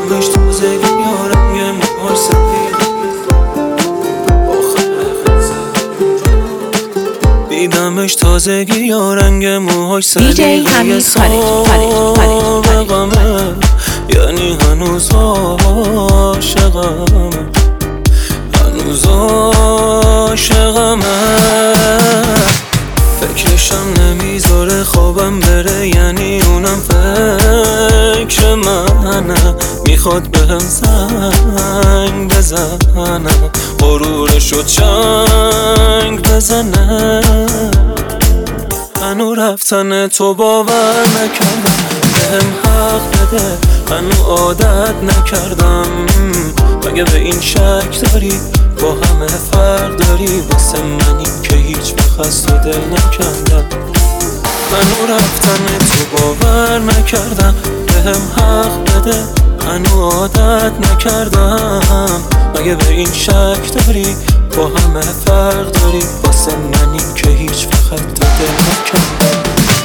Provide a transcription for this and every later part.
دیدمش تازگی یا رنگ موهاش سفید، دیدمش تازگی یا رنگ موهاش سلیقه سابقمه، یعنی هنوز عاشقمه، هنوز عاشقمه. فکرشم نمیذاره خوابم بره، یعنی اونم فکر منه، میخواد بهم زنگ بزنه، غرورشو چنگ بزنه. هنو رفتن تو باور نکردم، بهم حق بده، هنو عادت نکردم. مگه به این شک داری با همه فرق داری؟ واسه منی که هیچ وقت از تو دل نکندم. هنو رفتن تو باور نکردم، بهم حق بده، هنو عادت نکردم. مگه به این شک داری با همه فرق داری؟ واسه منی که هیچ وقت تو دل نکندم.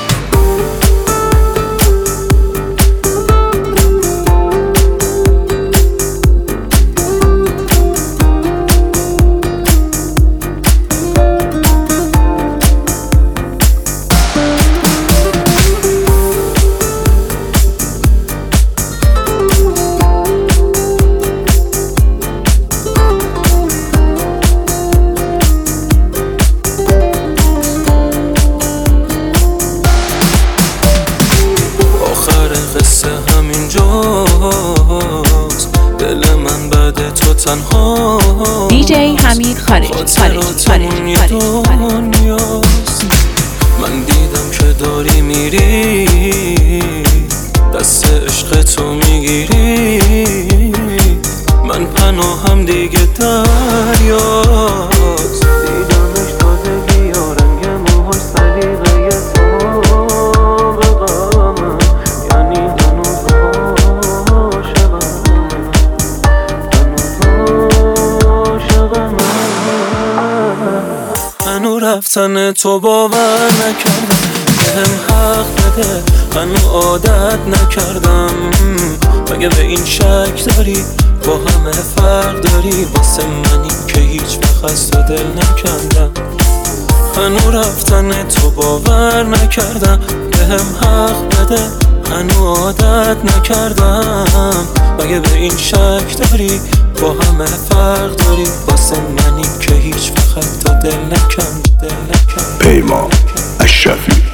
قصه همینجاست، دل من بعد تو تنها. دیجی حمید خارجی. من دیدم که داری میری، دست عشق تو میگیری، من پناهم دیگه دریاست. دیدمش تازگی یا رنگ موهاش سلیقه سابقمه، یعنی هنوز عاشقمه. هنو رفتن تو باور نکردم، بهم حق بده، هنو عادت نکردم. مگه به این شک داری با همه فرق داری؟ واسه منی که هیچ وقت از تو دل نکندم. هنو رفتن تو باور نکردم، بهم حق بده، هنو عادت نکردم. مگه به این شک داری با همه فرق داری؟ واسه منی که هیچ وقت تو دل نکندم. پیمان اشرفی.